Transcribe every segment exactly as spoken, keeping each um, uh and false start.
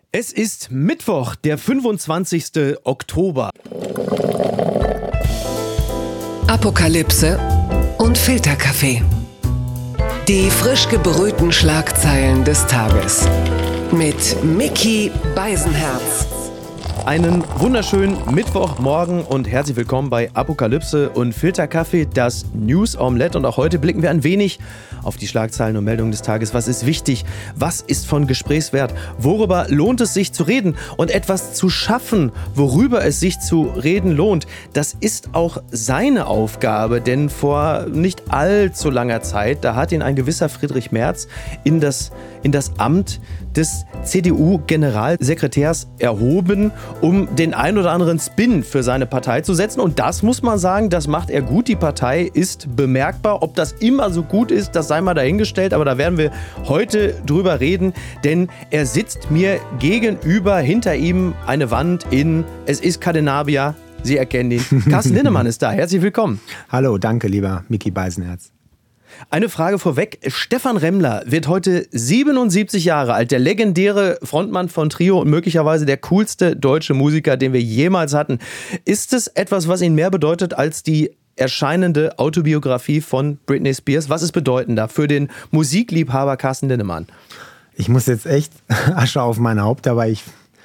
Es ist Mittwoch, der fünfundzwanzigsten Oktober. Apokalypse und Filterkaffee. Die frisch gebrühten Schlagzeilen des Tages. Mit Micky Beisenherz. Einen wunderschönen Mittwochmorgen und herzlich willkommen bei Apokalypse und Filterkaffee, das News Omelette. Und auch heute blicken wir ein wenig auf die Schlagzeilen und Meldungen des Tages. Was ist wichtig? Was ist von Gesprächswert? Worüber lohnt es sich zu reden? Und etwas zu schaffen, worüber es sich zu reden lohnt, das ist auch seine Aufgabe. Denn vor nicht allzu langer Zeit, da hat ihn ein gewisser Friedrich Merz in das, in das Amt des C D U-Generalsekretärs erhoben, um den ein oder anderen Spin für seine Partei zu setzen. Und das muss man sagen, das macht er gut. Die Partei ist bemerkbar. Ob das immer so gut ist, das sei mal dahingestellt. Aber da werden wir heute drüber reden, denn er sitzt mir gegenüber, hinter ihm eine Wand in, es ist Cadenabia, Sie erkennen ihn. Carsten Linnemann ist da. Herzlich willkommen. Hallo, danke, lieber Micky Beisenherz. Eine Frage vorweg. Stefan Remmler wird heute siebenundsiebzig Jahre alt. Der legendäre Frontmann von Trio und möglicherweise der coolste deutsche Musiker, den wir jemals hatten. Ist es etwas, was ihn mehr bedeutet als die erscheinende Autobiografie von Britney Spears? Was ist bedeutender für den Musikliebhaber Carsten Linnemann? Ich muss jetzt echt Asche auf mein Haupt, aber ich...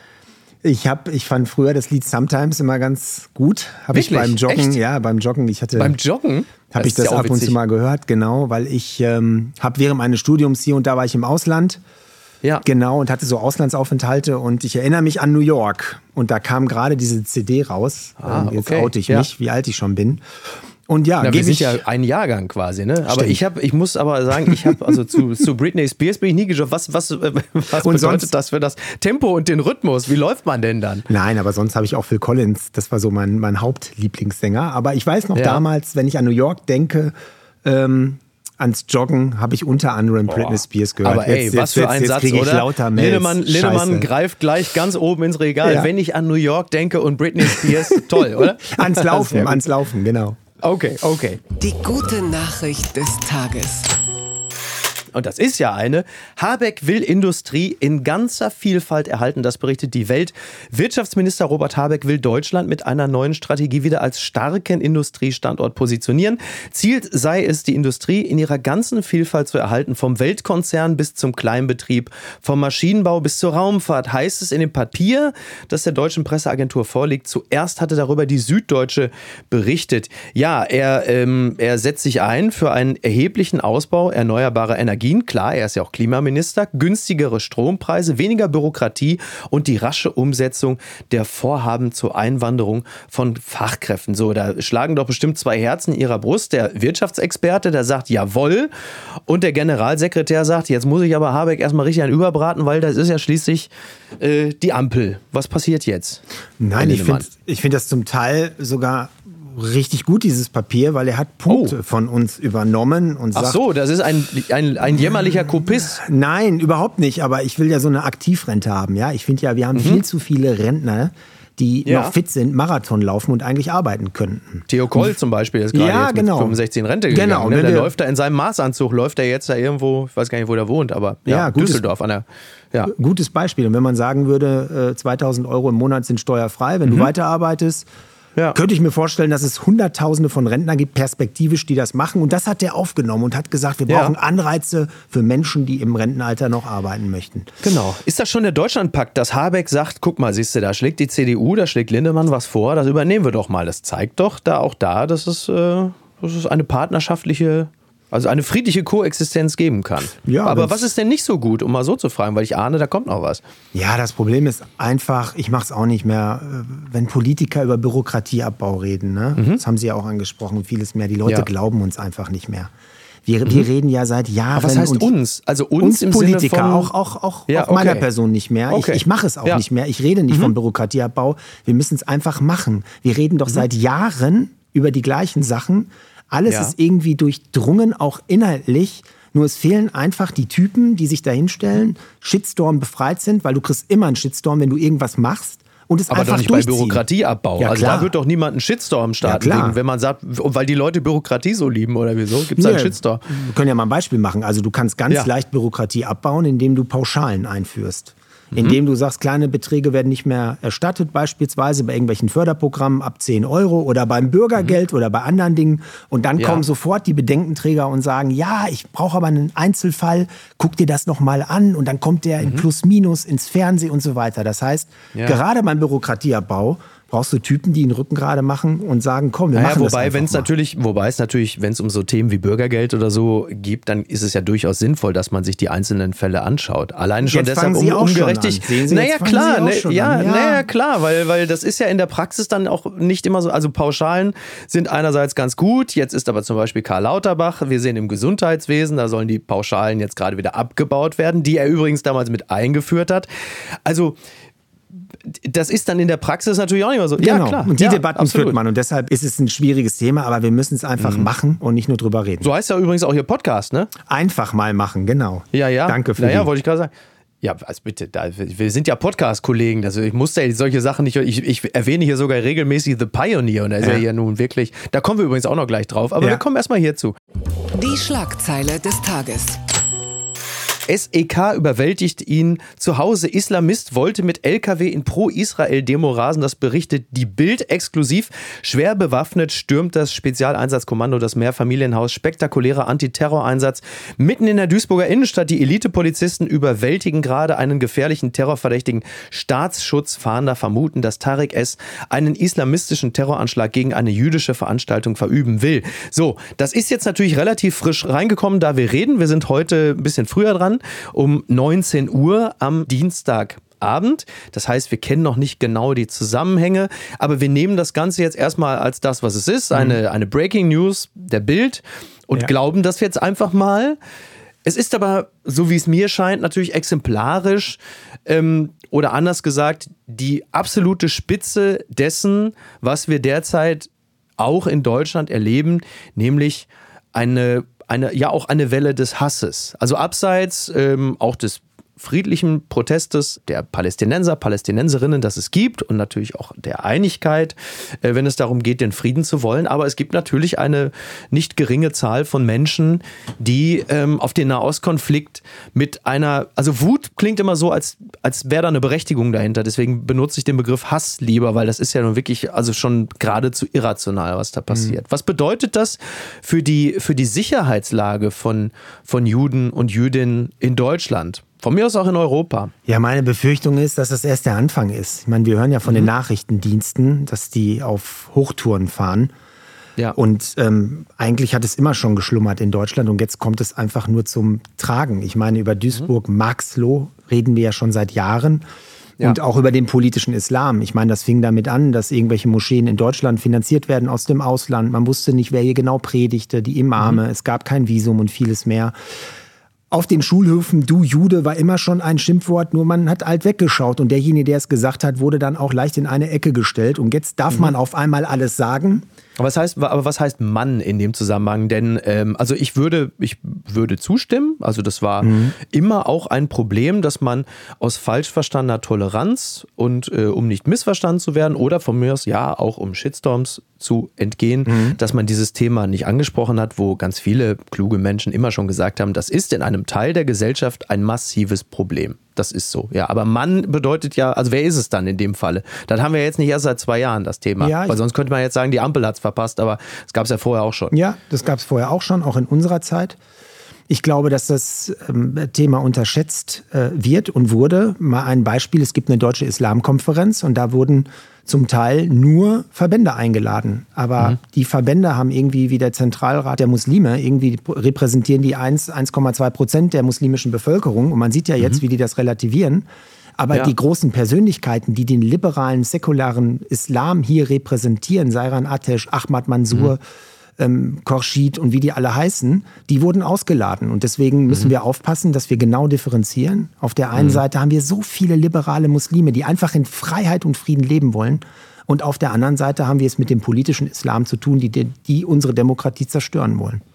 Ich, hab, ich fand früher das Lied Sometimes immer ganz gut. Habe ich beim Joggen, Echt? ja, beim Joggen. Ich hatte, beim Joggen? Habe ich das ja ab und zu mal gehört, genau, weil ich ähm, habe während meines Studiums hier und da war ich im Ausland. Ja. Genau, und hatte so Auslandsaufenthalte und ich erinnere mich an New York. Und da kam gerade diese C D raus. Ah, Jetzt okay. oute ich ja. mich, wie alt ich schon bin. Und ja, Na, wir sind ich, ja ein Jahrgang quasi, ne? Aber Stimmt. ich habe, ich muss aber sagen, ich habe also zu, zu Britney Spears bin ich nie gejoggt. Was, was, was bedeutet sonst, das für das Tempo und den Rhythmus? Wie läuft man denn dann? Nein, aber sonst habe ich auch Phil Collins. Das war so mein, mein Hauptlieblingssänger. Aber ich weiß noch Ja. damals, wenn ich an New York denke, ähm, ans Joggen, habe ich unter anderem Britney Spears gehört. Aber ey, jetzt, was jetzt, für ein jetzt, Satz, jetzt oder? Ich lauter Mails. Linnemann, Linnemann Scheiße. greift gleich ganz oben ins Regal. Ja. Wenn ich an New York denke und Britney Spears, toll, oder? Ans Laufen, Sehr gut. ans Laufen, genau. Okay, okay. Die gute Nachricht des Tages. Und das ist ja eine. Habeck will Industrie in ganzer Vielfalt erhalten, das berichtet die Welt. Wirtschaftsminister Robert Habeck will Deutschland mit einer neuen Strategie wieder als starken Industriestandort positionieren. Ziel sei es, die Industrie in ihrer ganzen Vielfalt zu erhalten, vom Weltkonzern bis zum Kleinbetrieb, vom Maschinenbau bis zur Raumfahrt, heißt es in dem Papier, das der deutschen Presseagentur vorliegt. Zuerst hatte darüber die Süddeutsche berichtet. Ja, er, ähm, er setzt sich ein für einen erheblichen Ausbau erneuerbarer Energien. Klar, er ist ja auch Klimaminister, günstigere Strompreise, weniger Bürokratie und die rasche Umsetzung der Vorhaben zur Einwanderung von Fachkräften. So, da schlagen doch bestimmt zwei Herzen in ihrer Brust. Der Wirtschaftsexperte, der sagt jawohl, und der Generalsekretär sagt, jetzt muss ich aber Habeck erstmal richtig einen überbraten, weil das ist ja schließlich äh, die Ampel. Was passiert jetzt? Nein, ich finde ich find das zum Teil sogar richtig gut, dieses Papier, weil er hat Punkte Oh. von uns übernommen und sagt... Ach so, das ist ein, ein, ein jämmerlicher Kopist. Nein, überhaupt nicht, aber ich will ja so eine Aktivrente haben, ja. Ich finde ja, wir haben mhm. viel zu viele Rentner, die Ja. noch fit sind, Marathon laufen und eigentlich arbeiten könnten. Theo Koll zum Beispiel ist gerade Ja, jetzt genau. mit fünfundsechzig in Rente gegangen. Genau, ne? ne, Der der- läuft da in seinem Maßanzug, läuft er jetzt da irgendwo, ich weiß gar nicht, wo der wohnt, aber ja, Ja, gutes- Düsseldorf an der, ja. Gutes Beispiel. Und wenn man sagen würde, äh, zweitausend Euro im Monat sind steuerfrei, wenn du weiterarbeitest, Ja. könnte ich mir vorstellen, dass es Hunderttausende von Rentnern gibt, perspektivisch, die das machen. Und das hat der aufgenommen und hat gesagt, wir Ja. brauchen Anreize für Menschen, die im Rentenalter noch arbeiten möchten. Genau. Ist das schon der Deutschlandpakt, dass Habeck sagt, guck mal, siehst du, da schlägt die C D U, da schlägt Lindemann was vor, das übernehmen wir doch mal. Das zeigt doch da auch da, dass es, äh, dass es eine partnerschaftliche, also eine friedliche Koexistenz geben kann. Ja, aber wenn's- was ist denn nicht so gut, um mal so zu fragen, weil ich ahne, da kommt noch was. Ja, das Problem ist einfach, ich mache es auch nicht mehr, äh, wenn Politiker über Bürokratieabbau reden. Ne? Mhm. Das haben Sie ja auch angesprochen, vieles mehr. Die Leute Ja. glauben uns einfach nicht mehr. Wir, wir reden ja seit Jahren. Aber was heißt und uns? Also uns, uns im Politiker, Sinne von... auch, auch, auch, Ja, auch meiner okay. Person nicht mehr. Okay. Ich, ich mache es auch Ja. nicht mehr. Ich rede nicht vom Bürokratieabbau. Wir müssen es einfach machen. Wir reden doch seit Jahren über die gleichen Sachen. Alles Ja. ist irgendwie durchdrungen, auch inhaltlich. Nur es fehlen einfach die Typen, die sich da hinstellen, Shitstorm befreit sind, weil du kriegst immer einen Shitstorm, wenn du irgendwas machst. Und es Aber einfach doch nicht durchziehen. bei Bürokratieabbau. Ja, also klar. da wird doch niemand einen Shitstorm starten, Ja, klar. wegen, wenn man sagt, weil die Leute Bürokratie so lieben oder wieso, gibt es einen Nee, Shitstorm. Wir können ja mal ein Beispiel machen. Also du kannst ganz Ja. leicht Bürokratie abbauen, indem du Pauschalen einführst. indem du sagst, kleine Beträge werden nicht mehr erstattet, beispielsweise bei irgendwelchen Förderprogrammen ab zehn Euro oder beim Bürgergeld mhm. oder bei anderen Dingen. Und dann ja. kommen sofort die Bedenkenträger und sagen, ja, ich brauche aber einen Einzelfall, guck dir das noch mal an. Und dann kommt der mhm. in Plus Minus ins Fernsehen und so weiter. Das heißt, ja. gerade beim Bürokratieabbau brauchst du Typen, die den Rücken gerade machen und sagen, komm, wir naja, machen wobei, das wenn's natürlich, Wobei es natürlich, wenn es um so Themen wie Bürgergeld oder so geht, dann ist es ja durchaus sinnvoll, dass man sich die einzelnen Fälle anschaut. Allein schon jetzt deshalb, um, um gerechtig... Sie, naja, klar, ne, ja, ja. naja, klar, weil, weil das ist ja in der Praxis dann auch nicht immer so, also Pauschalen sind einerseits ganz gut, jetzt ist aber zum Beispiel Karl Lauterbach, wir sehen im Gesundheitswesen, da sollen die Pauschalen jetzt gerade wieder abgebaut werden, die er übrigens damals mit eingeführt hat. Also das ist dann in der Praxis natürlich auch nicht mehr so. Genau. Ja, klar. Und die ja, Debatten absolut. führt man. Und deshalb ist es ein schwieriges Thema, aber wir müssen es einfach mhm. machen und nicht nur drüber reden. So heißt ja übrigens auch Ihr Podcast, ne? Einfach mal machen, genau. Ja, ja. Danke für naja, die. wollte ich gerade sagen. Ja, also bitte, da, wir sind ja Podcast-Kollegen, also ich muss ja solche Sachen nicht, ich, ich erwähne hier sogar regelmäßig The Pioneer und da ist ja. ja hier nun wirklich, da kommen wir übrigens auch noch gleich drauf, aber ja. wir kommen erstmal hierzu. Die Schlagzeile des Tages. S E K überwältigt ihn zu Hause. Islamist wollte mit L K W in Pro-Israel-Demo rasen. Das berichtet die Bild exklusiv. Schwer bewaffnet stürmt das Spezialeinsatzkommando das Mehrfamilienhaus. Spektakulärer Antiterroreinsatz mitten in der Duisburger Innenstadt. Die Elitepolizisten überwältigen gerade einen gefährlichen Terrorverdächtigen. Staatsschutzfahnder vermuten, dass Tarek S. einen islamistischen Terroranschlag gegen eine jüdische Veranstaltung verüben will. So, das ist jetzt natürlich relativ frisch reingekommen, da wir reden. Wir sind heute ein bisschen früher dran. Um neunzehn Uhr am Dienstagabend. Das heißt, wir kennen noch nicht genau die Zusammenhänge, aber wir nehmen das Ganze jetzt erstmal als das, was es ist, eine, eine Breaking News der Bild und ja. glauben das jetzt einfach mal. Es ist aber, so wie es mir scheint, natürlich exemplarisch ähm, oder anders gesagt, die absolute Spitze dessen, was wir derzeit auch in Deutschland erleben, nämlich eine Eine, ja auch eine Welle des Hasses. Also abseits ähm, auch des friedlichen Protestes der Palästinenser, Palästinenserinnen, das es gibt und natürlich auch der Einigkeit, äh, wenn es darum geht, den Frieden zu wollen. Aber es gibt natürlich eine nicht geringe Zahl von Menschen, die ähm, auf den Nahostkonflikt mit einer, also Wut klingt immer so, als, als wäre da eine Berechtigung dahinter. Deswegen benutze ich den Begriff Hass lieber, weil das ist ja nun wirklich also schon geradezu irrational, was da passiert. Mhm. Was bedeutet das für die, für die Sicherheitslage von, von Juden und Jüdinnen in Deutschland? Von mir aus auch in Europa. Ja, meine Befürchtung ist, dass das erst der Anfang ist. Ich meine, wir hören ja von mhm. den Nachrichtendiensten, dass die auf Hochtouren fahren. Ja. Und ähm, eigentlich hat es immer schon geschlummert in Deutschland und jetzt kommt es einfach nur zum Tragen. Ich meine, über Duisburg-Marxloh reden wir ja schon seit Jahren. Ja. Und auch über den politischen Islam. Ich meine, das fing damit an, dass irgendwelche Moscheen in Deutschland finanziert werden aus dem Ausland. Man wusste nicht, wer hier genau predigte, die Imame. Mhm. Es gab kein Visum und vieles mehr. Auf den Schulhöfen, du Jude, war immer schon ein Schimpfwort, nur man hat alt weggeschaut und derjenige, der es gesagt hat, wurde dann auch leicht in eine Ecke gestellt und jetzt darf mhm. man auf einmal alles sagen. Aber was heißt, aber was heißt Mann in dem Zusammenhang? Denn ähm, also ich würde, ich würde zustimmen. Also das war mhm. immer auch ein Problem, dass man aus falsch verstandener Toleranz und äh, um nicht missverstanden zu werden oder von mir aus ja auch um Shitstorms zu entgehen, mhm. dass man dieses Thema nicht angesprochen hat, wo ganz viele kluge Menschen immer schon gesagt haben, das ist in einem Teil der Gesellschaft ein massives Problem. Das ist so, ja. Aber Mann bedeutet ja, also wer ist es dann in dem Falle? Das haben wir jetzt nicht erst seit zwei Jahren, das Thema. Ja, weil sonst könnte man jetzt sagen, die Ampel hat es verpasst, aber das gab es ja vorher auch schon. Ja, das gab es vorher auch schon, auch in unserer Zeit. Ich glaube, dass das ähm, Thema unterschätzt äh, wird und wurde. Mal ein Beispiel, es gibt eine deutsche Islamkonferenz und da wurden zum Teil nur Verbände eingeladen. Aber mhm. die Verbände haben irgendwie wie der Zentralrat der Muslime, irgendwie repräsentieren die eins Komma zwei Prozent der muslimischen Bevölkerung. Und man sieht ja jetzt, mhm. wie die das relativieren. Aber ja. die großen Persönlichkeiten, die den liberalen, säkularen Islam hier repräsentieren, Sairan Atesh, Ahmad Mansour, mhm. ähm, Khorshid und wie die alle heißen, die wurden ausgeladen. Und deswegen müssen mhm. wir aufpassen, dass wir genau differenzieren. Auf der einen mhm. Seite haben wir so viele liberale Muslime, die einfach in Freiheit und Frieden leben wollen. Und auf der anderen Seite haben wir es mit dem politischen Islam zu tun, die, die unsere Demokratie zerstören wollen.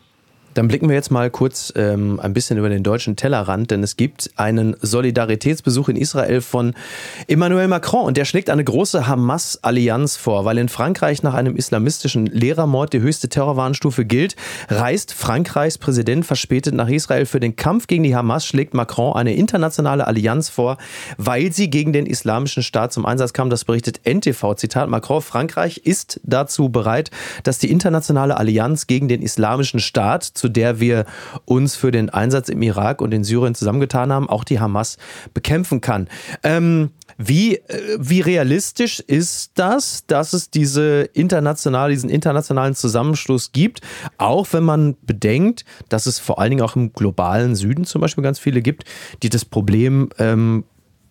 Dann blicken wir jetzt mal kurz ähm, ein bisschen über den deutschen Tellerrand, denn es gibt einen Solidaritätsbesuch in Israel von Emmanuel Macron und der schlägt eine große Hamas-Allianz vor, weil in Frankreich nach einem islamistischen Lehrermord die höchste Terrorwarnstufe gilt, reist Frankreichs Präsident verspätet nach Israel. Für den Kampf gegen die Hamas schlägt Macron eine internationale Allianz vor, weil sie gegen den Islamischen Staat zum Einsatz kam. Das berichtet N T V. Zitat Macron: Frankreich ist dazu bereit, dass die internationale Allianz gegen den Islamischen Staat, zu der wir uns für den Einsatz im Irak und in Syrien zusammengetan haben, auch die Hamas bekämpfen kann. Ähm, wie, äh, wie realistisch ist das, dass es diese international, diesen internationalen Zusammenschluss gibt, auch wenn man bedenkt, dass es vor allen Dingen auch im globalen Süden zum Beispiel ganz viele gibt, die das Problem ähm,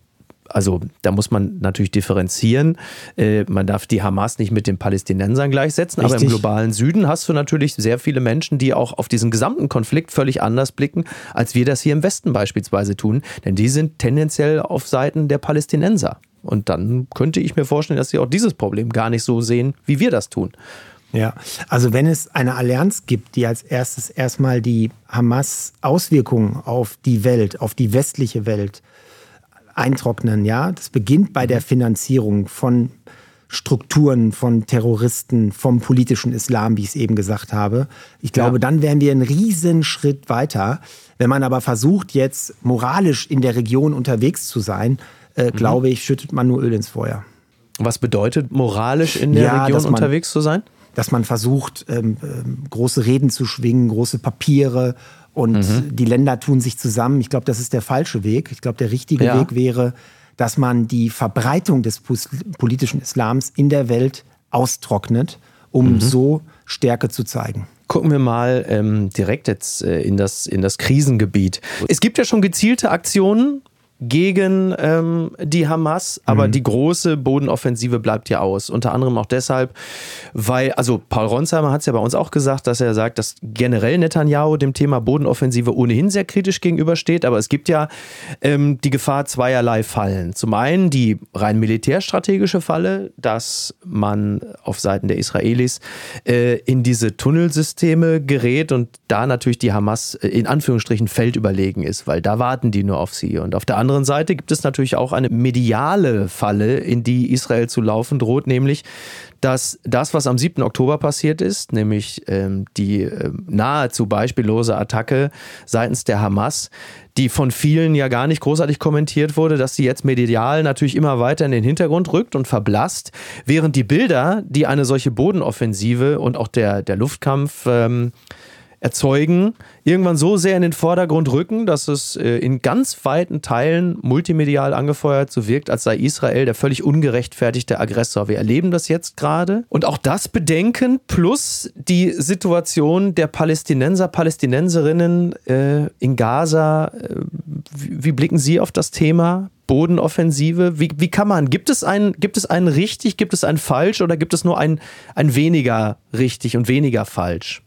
Also da muss man natürlich differenzieren. Äh, man darf die Hamas nicht mit den Palästinensern gleichsetzen. Richtig. Aber im globalen Süden hast du natürlich sehr viele Menschen, die auch auf diesen gesamten Konflikt völlig anders blicken, als wir das hier im Westen beispielsweise tun. Denn die sind tendenziell auf Seiten der Palästinenser. Und dann könnte ich mir vorstellen, dass sie auch dieses Problem gar nicht so sehen, wie wir das tun. Ja, also wenn es eine Allianz gibt, die als erstes erstmal die Hamas-Auswirkungen auf die Welt, auf die westliche Welt eintrocknen, ja. Das beginnt bei der Finanzierung von Strukturen, von Terroristen, vom politischen Islam, wie ich es eben gesagt habe. Ich glaube, ja. dann wären wir einen riesen Schritt weiter. Wenn man aber versucht, jetzt moralisch in der Region unterwegs zu sein, äh, mhm. glaube ich, schüttet man nur Öl ins Feuer. Was bedeutet moralisch in der ja, Region man, unterwegs zu sein? Dass man versucht, ähm, ähm, große Reden zu schwingen, große Papiere. Und mhm. die Länder tun sich zusammen. Ich glaube, das ist der falsche Weg. Ich glaube, der richtige ja. Weg wäre, dass man die Verbreitung des politischen Islams in der Welt austrocknet, um mhm. so Stärke zu zeigen. Gucken wir mal ähm, direkt jetzt äh, in das, in das Krisengebiet. Es gibt ja schon gezielte Aktionen gegen ähm, die Hamas, aber mhm. die große Bodenoffensive bleibt ja aus. Unter anderem auch deshalb, weil, also Paul Ronsheimer hat es ja bei uns auch gesagt, dass er sagt, dass generell Netanyahu dem Thema Bodenoffensive ohnehin sehr kritisch gegenübersteht, aber es gibt ja ähm, die Gefahr zweierlei Fallen. Zum einen die rein militärstrategische Falle, dass man auf Seiten der Israelis äh, in diese Tunnelsysteme gerät und da natürlich die Hamas äh, in Anführungsstrichen feldüberlegen ist, weil da warten die nur auf sie. Und auf der anderen Seite gibt es natürlich auch eine mediale Falle, in die Israel zu laufen droht, nämlich, dass das, was am siebten Oktober passiert ist, nämlich ähm, die äh, nahezu beispiellose Attacke seitens der Hamas, die von vielen ja gar nicht großartig kommentiert wurde, dass sie jetzt medial natürlich immer weiter in den Hintergrund rückt und verblasst, während die Bilder, die eine solche Bodenoffensive und auch der, der Luftkampf ähm, erzeugen, irgendwann so sehr in den Vordergrund rücken, dass es äh, in ganz weiten Teilen multimedial angefeuert so wirkt, als sei Israel der völlig ungerechtfertigte Aggressor. Wir erleben das jetzt gerade. Und auch das bedenken plus die Situation der Palästinenser, Palästinenserinnen äh, in Gaza. Äh, wie, wie blicken Sie auf das Thema Bodenoffensive? Wie, wie kann man, gibt es ein, gibt es ein richtig, gibt es ein falsch oder gibt es nur ein, ein weniger richtig und weniger falsch?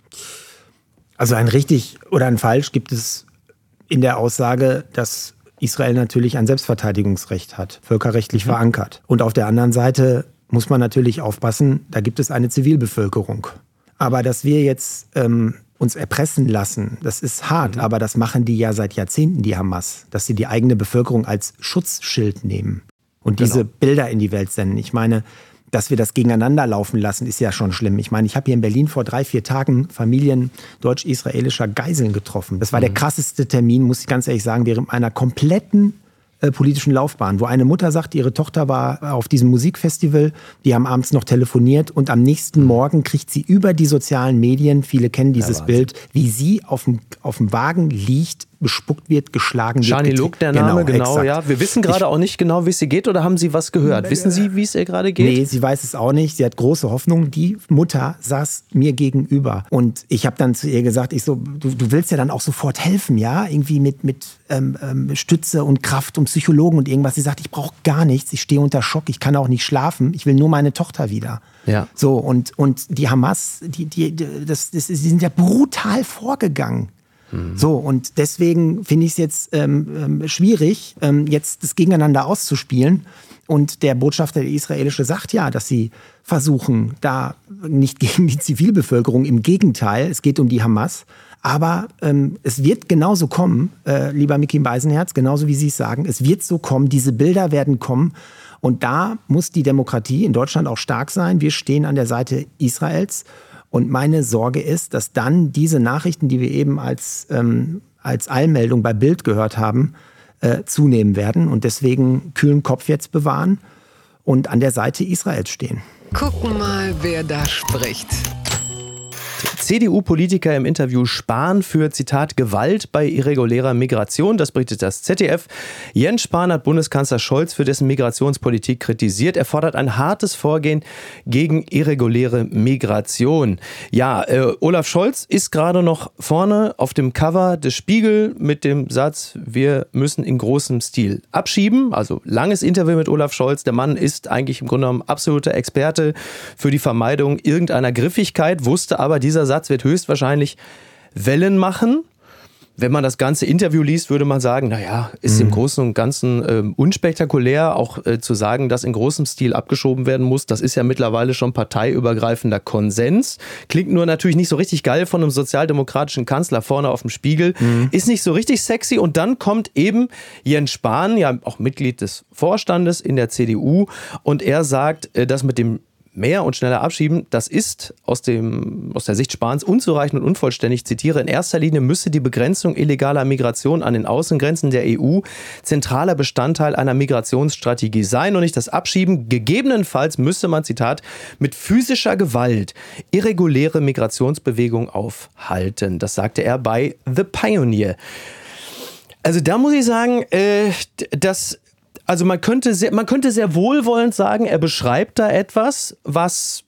Also ein richtig oder ein falsch gibt es in der Aussage, dass Israel natürlich ein Selbstverteidigungsrecht hat, völkerrechtlich mhm. verankert. Und auf der anderen Seite muss man natürlich aufpassen, da gibt es eine Zivilbevölkerung. Aber dass wir jetzt ähm, uns erpressen lassen, das ist hart, mhm. aber das machen die ja seit Jahrzehnten, die Hamas, dass sie die eigene Bevölkerung als Schutzschild nehmen und genau. diese Bilder in die Welt senden. Ich meine, dass wir das gegeneinander laufen lassen, ist ja schon schlimm. Ich meine, ich habe hier in Berlin vor drei, vier Tagen Familien deutsch-israelischer Geiseln getroffen. Das war mhm. der krasseste Termin, muss ich ganz ehrlich sagen, während meiner kompletten äh, politischen Laufbahn, wo eine Mutter sagt, ihre Tochter war auf diesem Musikfestival, die haben abends noch telefoniert und am nächsten mhm. Morgen kriegt sie über die sozialen Medien, viele kennen dieses ja, Bild, wie sie auf dem, auf dem Wagen liegt, bespuckt wird, geschlagen wird. Shani Look, der Name, genau, genau ja. Wir wissen gerade auch nicht genau, wie es ihr geht, oder haben Sie was gehört? Äh, wissen Sie, wie es ihr gerade geht? Nee, sie weiß es auch nicht. Sie hat große Hoffnung. Die Mutter saß mir gegenüber. Und ich habe dann zu ihr gesagt, ich so, du, du willst ja dann auch sofort helfen, ja? Irgendwie mit, mit ähm, ähm, Stütze und Kraft und Psychologen und irgendwas. Sie sagt, ich brauche gar nichts. Ich stehe unter Schock. Ich kann auch nicht schlafen. Ich will nur meine Tochter wieder. Ja. So, und, und die Hamas, die, die, das, das, die sind ja brutal vorgegangen. Mhm. So, und deswegen finde ich es jetzt ähm, schwierig, ähm, jetzt das gegeneinander auszuspielen. Und der Botschafter der israelische sagt ja, dass sie versuchen, da nicht gegen die Zivilbevölkerung, im Gegenteil, es geht um die Hamas. Aber ähm, es wird genauso kommen, äh, lieber Micky Beisenherz, genauso wie Sie es sagen, es wird so kommen, diese Bilder werden kommen. Und da muss die Demokratie in Deutschland auch stark sein. Wir stehen an der Seite Israels. Und meine Sorge ist, dass dann diese Nachrichten, die wir eben als, ähm, als Eilmeldung bei Bild gehört haben, äh, zunehmen werden. Und deswegen kühlen Kopf jetzt bewahren und an der Seite Israels stehen. Gucken mal, wer da spricht. C D U-Politiker im Interview Spahn für, Zitat, Gewalt bei irregulärer Migration. Das berichtet das Z D F. Jens Spahn hat Bundeskanzler Scholz für dessen Migrationspolitik kritisiert. Er fordert ein hartes Vorgehen gegen irreguläre Migration. Ja, äh, Olaf Scholz ist gerade noch vorne auf dem Cover des Spiegel mit dem Satz, wir müssen in großem Stil abschieben. Also langes Interview mit Olaf Scholz. Der Mann ist eigentlich im Grunde genommen absoluter Experte für die Vermeidung irgendeiner Griffigkeit, wusste aber, dieser Satz wird höchstwahrscheinlich Wellen machen. Wenn man das ganze Interview liest, würde man sagen, naja, ist mhm. im Großen und Ganzen äh, unspektakulär, auch äh, zu sagen, dass in großem Stil abgeschoben werden muss. Das ist ja mittlerweile schon parteiübergreifender Konsens. Klingt nur natürlich nicht so richtig geil von einem sozialdemokratischen Kanzler vorne auf dem Spiegel. Mhm. Ist nicht so richtig sexy. Und dann kommt eben Jens Spahn, ja auch Mitglied des Vorstandes in der C D U. Und er sagt, äh, dass mit dem mehr und schneller abschieben, das ist aus, dem, aus der Sicht Spahns unzureichend und unvollständig. Ich zitiere, in erster Linie müsse die Begrenzung illegaler Migration an den Außengrenzen der E U zentraler Bestandteil einer Migrationsstrategie sein und nicht das Abschieben. Gegebenenfalls müsse man, Zitat, mit physischer Gewalt irreguläre Migrationsbewegungen aufhalten. Das sagte er bei The Pioneer. Also da muss ich sagen, äh, das Also man könnte, sehr, man könnte sehr wohlwollend sagen, er beschreibt da etwas, was,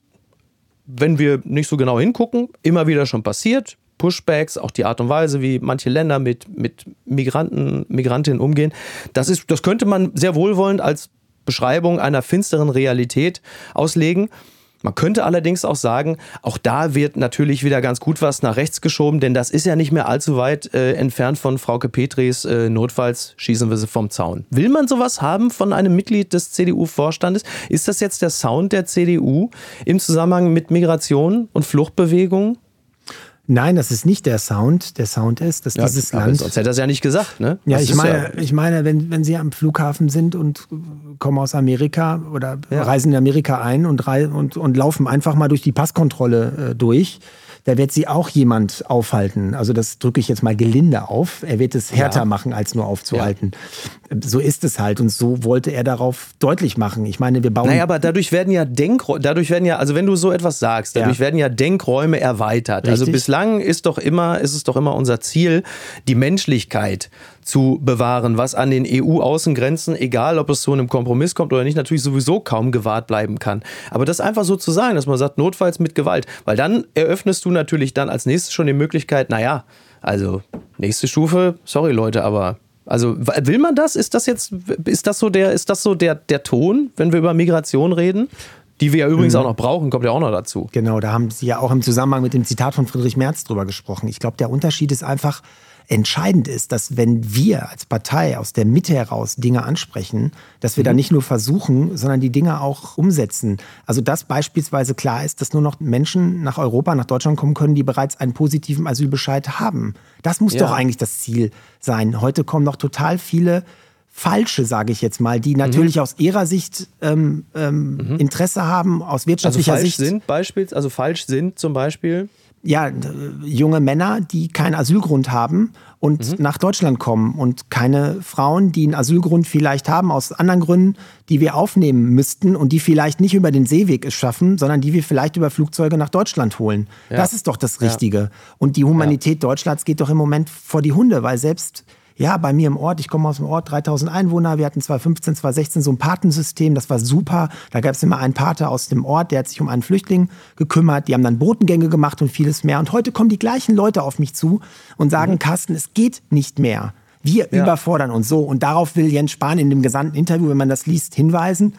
wenn wir nicht so genau hingucken, immer wieder schon passiert. Pushbacks, auch die Art und Weise, wie manche Länder mit, mit Migranten, Migrantinnen umgehen. Das ist, das könnte man sehr wohlwollend als Beschreibung einer finsteren Realität auslegen. Man könnte allerdings auch sagen, auch da wird natürlich wieder ganz gut was nach rechts geschoben, denn das ist ja nicht mehr allzu weit äh, entfernt von Frauke Petris äh, notfalls schießen wir sie vom Zaun. Will man sowas haben von einem Mitglied des C D U-Vorstandes? Ist das jetzt der Sound der C D U im Zusammenhang mit Migration und Fluchtbewegungen? Nein, das ist nicht der Sound. Der Sound ist, dass ja, dieses Land... Sonst hätte er es ja nicht gesagt, ne? Ja, ich meine, ja ich meine wenn, wenn Sie am Flughafen sind und kommen aus Amerika oder ja. reisen in Amerika ein und, rei- und, und laufen einfach mal durch die Passkontrolle äh, durch, da wird Sie auch jemand aufhalten. Also das drücke ich jetzt mal gelinde auf. Er wird es härter ja. machen, als nur aufzuhalten. Ja. So ist es halt und so wollte er darauf deutlich machen. Ich meine, wir bauen... Naja, aber dadurch werden ja Denkräume, dadurch werden ja, also wenn du so etwas sagst, dadurch ja. werden ja Denkräume erweitert. Richtig. Also bislang ist doch immer, ist es doch immer unser Ziel, die Menschlichkeit zu bewahren, was an den E U-Außengrenzen, egal ob es zu einem Kompromiss kommt oder nicht, natürlich sowieso kaum gewahrt bleiben kann. Aber das einfach so zu sagen, dass man sagt, notfalls mit Gewalt, weil dann eröffnest du natürlich dann als nächstes schon die Möglichkeit, naja, also nächste Stufe, sorry Leute, aber also will man das? Ist das jetzt, ist das so der, ist das so der, der Ton, wenn wir über Migration reden? Die wir ja übrigens mhm. auch noch brauchen, kommt ja auch noch dazu. Genau, da haben Sie ja auch im Zusammenhang mit dem Zitat von Friedrich Merz drüber gesprochen. Ich glaube, der Unterschied ist einfach, entscheidend ist, dass wenn wir als Partei aus der Mitte heraus Dinge ansprechen, dass wir mhm. da nicht nur versuchen, sondern die Dinge auch umsetzen. Also dass beispielsweise klar ist, dass nur noch Menschen nach Europa, nach Deutschland kommen können, die bereits einen positiven Asylbescheid haben. Das muss ja. doch eigentlich das Ziel sein. Heute kommen noch total viele Falsche, sage ich jetzt mal, die natürlich mhm. aus ihrer Sicht ähm, ähm, mhm. Interesse haben, aus wirtschaftlicher also falsch Sicht. Sind beispielsweise, also falsch sind zum Beispiel? Ja, junge Männer, die keinen Asylgrund haben und mhm. nach Deutschland kommen und keine Frauen, die einen Asylgrund vielleicht haben aus anderen Gründen, die wir aufnehmen müssten und die vielleicht nicht über den Seeweg es schaffen, sondern die wir vielleicht über Flugzeuge nach Deutschland holen. Ja. Das ist doch das Richtige. Ja. Und die Humanität ja. Deutschlands geht doch im Moment vor die Hunde, weil selbst... Ja, bei mir im Ort, ich komme aus dem Ort, dreitausend Einwohner, wir hatten zwanzig fünfzehn, zwanzig sechzehn so ein Patensystem, das war super. Da gab es immer einen Pater aus dem Ort, der hat sich um einen Flüchtling gekümmert, die haben dann Botengänge gemacht und vieles mehr. Und heute kommen die gleichen Leute auf mich zu und sagen, mhm. Carsten, es geht nicht mehr. Wir ja. überfordern uns so. Und darauf will Jens Spahn in dem gesamten Interview, wenn man das liest, hinweisen.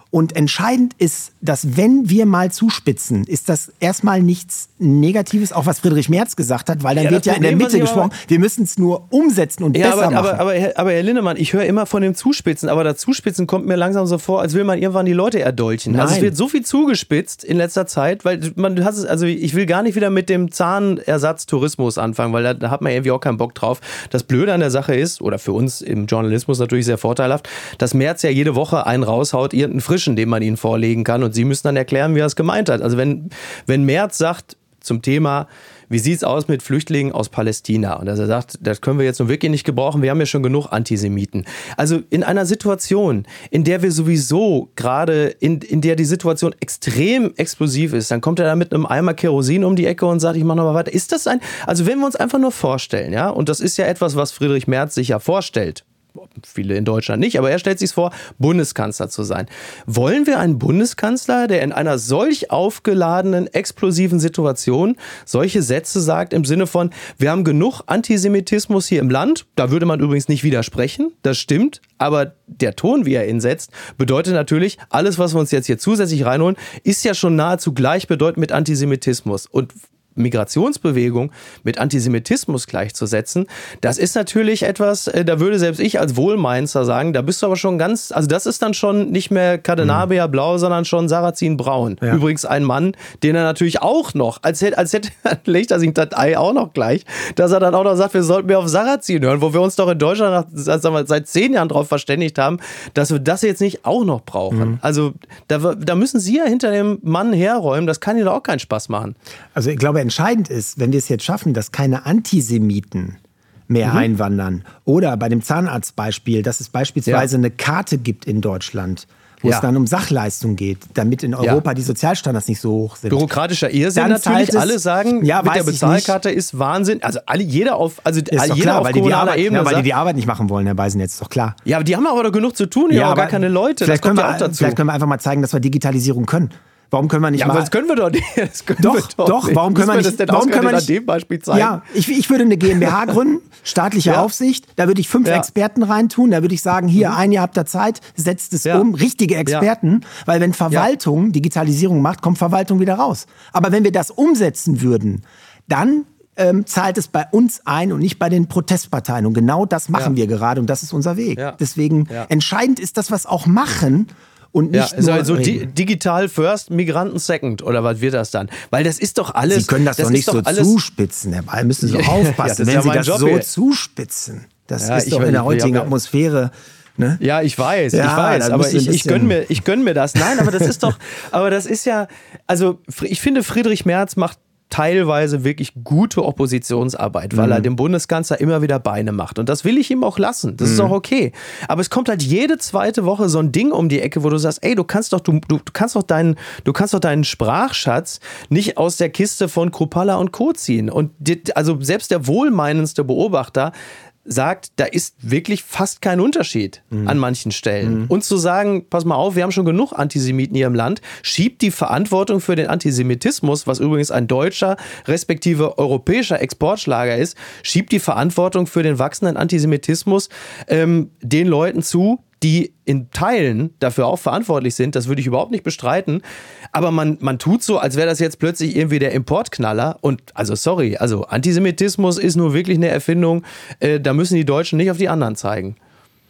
Und entscheidend ist, dass wenn wir mal zuspitzen, ist das erstmal nichts Negatives, auch was Friedrich Merz gesagt hat, weil dann ja, wird ja in der Mitte gesprochen, wir müssen es nur umsetzen und ja, besser aber, machen. Aber, aber, Herr, aber Herr Linnemann, ich höre immer von dem Zuspitzen, aber das Zuspitzen kommt mir langsam so vor, als will man irgendwann die Leute erdolchen. Nein. Also es wird so viel zugespitzt in letzter Zeit, weil man hat es, also ich will gar nicht wieder mit dem Zahnersatztourismus anfangen, weil da, da hat man irgendwie auch keinen Bock drauf. Das Blöde an der Sache ist, oder für uns im Journalismus natürlich sehr vorteilhaft, dass Merz ja jede Woche einen raushaut, irgendeinen frischen, den man ihnen vorlegen kann und sie müssen dann erklären, wie er es gemeint hat. Also wenn, wenn Merz sagt zum Thema, wie sieht es aus mit Flüchtlingen aus Palästina? Und dass er sagt, das können wir jetzt nun wirklich nicht gebrauchen, wir haben ja schon genug Antisemiten. Also in einer Situation, in der wir sowieso gerade, in, in der die Situation extrem explosiv ist, dann kommt er da mit einem Eimer Kerosin um die Ecke und sagt, ich mache noch mal weiter. Ist das ein, also wenn wir uns einfach nur vorstellen, ja, und das ist ja etwas, was Friedrich Merz sich ja vorstellt, viele in Deutschland nicht, aber er stellt sich vor, Bundeskanzler zu sein. Wollen wir einen Bundeskanzler, der in einer solch aufgeladenen, explosiven Situation solche Sätze sagt im Sinne von, wir haben genug Antisemitismus hier im Land, da würde man übrigens nicht widersprechen, das stimmt, aber der Ton, wie er ihn setzt, bedeutet natürlich, alles, was wir uns jetzt hier zusätzlich reinholen, ist ja schon nahezu gleichbedeutend mit Antisemitismus. Und Migrationsbewegung mit Antisemitismus gleichzusetzen, das ist natürlich etwas, da würde selbst ich als Wohlmeinzer sagen, da bist du aber schon ganz, also das ist dann schon nicht mehr Cadenabia Blau, sondern schon Sarrazin Braun. Ja. Übrigens ein Mann, den er natürlich auch noch, als hätte, als hätte legt er sich das Ei auch noch gleich, dass er dann auch noch sagt, wir sollten mehr auf Sarrazin hören, wo wir uns doch in Deutschland nach, sagen wir, seit zehn Jahren darauf verständigt haben, dass wir das jetzt nicht auch noch brauchen. Mhm. Also da, da müssen Sie ja hinter dem Mann herräumen, das kann Ihnen doch auch keinen Spaß machen. Also ich glaube, entscheidend ist, wenn wir es jetzt schaffen, dass keine Antisemiten mehr mhm. einwandern oder bei dem Zahnarztbeispiel, dass es beispielsweise ja. eine Karte gibt in Deutschland, wo ja. es dann um Sachleistung geht, damit in Europa ja. die Sozialstandards nicht so hoch sind. Bürokratischer Irrsinn dann natürlich. Es, alle sagen, ja, mit der Bezahlkarte ist Wahnsinn. Also alle, jeder auf, also ist jeder klar, auf weil die die Arbeit, Ebene ja, weil sagt, die die Arbeit nicht machen wollen, Herr Beisen, jetzt ist doch klar. Ja, aber die haben aber doch genug zu tun, die ja, haben gar keine Leute. Vielleicht, das kommt können wir, ja auch dazu. vielleicht können wir einfach mal zeigen, dass wir Digitalisierung können. Warum können wir nicht ja, mal... aber das können wir doch nicht. Das können doch, wir doch, doch. Warum können wir nicht... das denn warum können wir nicht an dem Beispiel zeigen? Ja, ich, ich würde eine GmbH gründen, staatliche ja. Aufsicht, da würde ich fünf ja. Experten reintun, da würde ich sagen, hier, mhm. ein Jahr habt ihr Zeit, setzt es ja. um, richtige Experten, ja. weil wenn Verwaltung ja. Digitalisierung macht, kommt Verwaltung wieder raus. Aber wenn wir das umsetzen würden, dann ähm, zahlt es bei uns ein und nicht bei den Protestparteien. Und genau das machen ja. wir gerade und das ist unser Weg. Ja. Deswegen ja. entscheidend ist, dass wir es auch machen. Und nicht ja, nur also di- digital first, Migranten second, oder was wird das dann? Weil das ist doch alles... Sie können das, das doch nicht so alles zuspitzen, Herr Ball, müssen Sie so aufpassen, ja, wenn ja Sie das Job so hier. zuspitzen. Das ja, ist doch in der heutigen ja, Atmosphäre... Ne? Ja, ich weiß, ja, ich weiß, aber ich, ich gönne mir, ich gönn mir das. Nein, aber das ist doch, aber das ist ja, also ich finde, Friedrich Merz macht teilweise wirklich gute Oppositionsarbeit, weil mhm. er dem Bundeskanzler immer wieder Beine macht. Und das will ich ihm auch lassen. Das mhm. ist auch okay. Aber es kommt halt jede zweite Woche so ein Ding um die Ecke, wo du sagst, ey, du kannst doch, du, du kannst doch deinen, du kannst doch deinen Sprachschatz nicht aus der Kiste von Kruppalla und Co. ziehen. Und die, also selbst der wohlmeinendste Beobachter sagt, da ist wirklich fast kein Unterschied mhm. an manchen Stellen. Mhm. Und zu sagen, pass mal auf, wir haben schon genug Antisemiten hier im Land, schiebt die Verantwortung für den Antisemitismus, was übrigens ein deutscher, respektive europäischer Exportschlager ist, schiebt die Verantwortung für den wachsenden Antisemitismus ähm, den Leuten zu, die in Teilen dafür auch verantwortlich sind, das würde ich überhaupt nicht bestreiten, aber man, man tut so, als wäre das jetzt plötzlich irgendwie der Importknaller und also sorry, also Antisemitismus ist nur wirklich eine Erfindung, äh, da müssen die Deutschen nicht auf die anderen zeigen.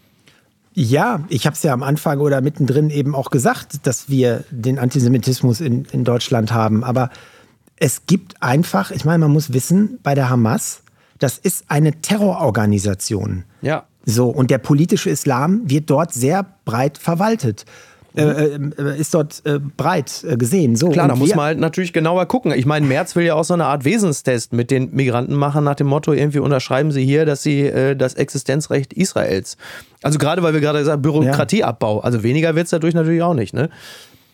Ja, ich habe es ja am Anfang oder mittendrin eben auch gesagt, dass wir den Antisemitismus in, in Deutschland haben, aber es gibt einfach, ich meine, man muss wissen, bei der Hamas, das ist eine Terrororganisation. Ja. So, und der politische Islam wird dort sehr breit verwaltet. Äh, äh, ist dort äh, breit äh, gesehen. So, klar, da muss man halt natürlich genauer gucken. Ich meine, Merz will ja auch so eine Art Wesenstest mit den Migranten machen, nach dem Motto, irgendwie unterschreiben sie hier, dass sie äh, das Existenzrecht Israels. Also gerade, weil wir gerade gesagt haben, Bürokratieabbau. Also weniger wird es dadurch natürlich auch nicht, ne?